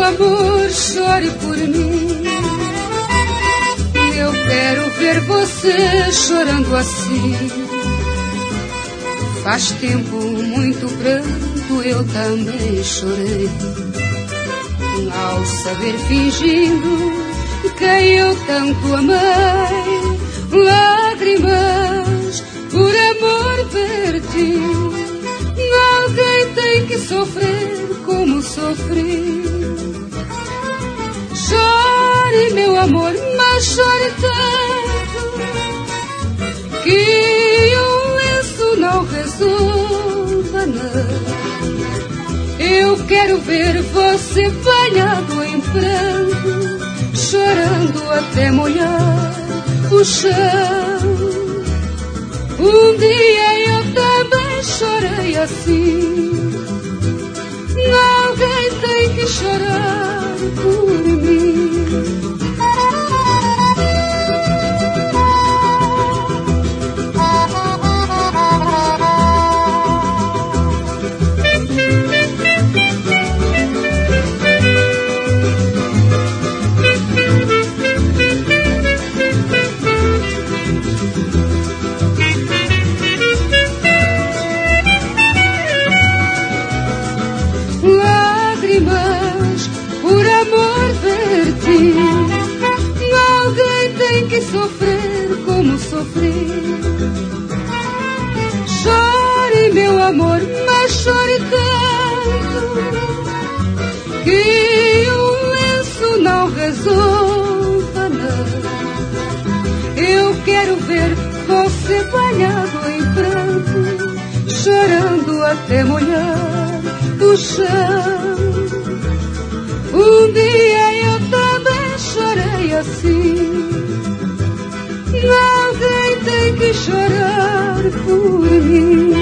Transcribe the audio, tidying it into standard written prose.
amor, chore por mim. Eu quero ver você chorando assim. Faz tempo, muito pranto, eu também chorei, ao saber fingindo que eu tanto amei. Lágrimas por amor verti. Alguém tem que sofrer como sofri. Chore, meu amor, mas chore tanto que um lenço não resolva nada. Eu quero ver você banhado em pranto, chorando até molhar o chão. Um dia eu também chorei assim. Alguém tem que chorar por mim. Lágrimas por amor verti. Alguém tem que sofrer como sofri. Chore, meu amor, mas chore tanto que um lenço não resolva nada. Eu quero ver você banhado em pranto, chorando até molhar o chão. Um dia eu também chorei assim. Alguém tem que chorar por mim.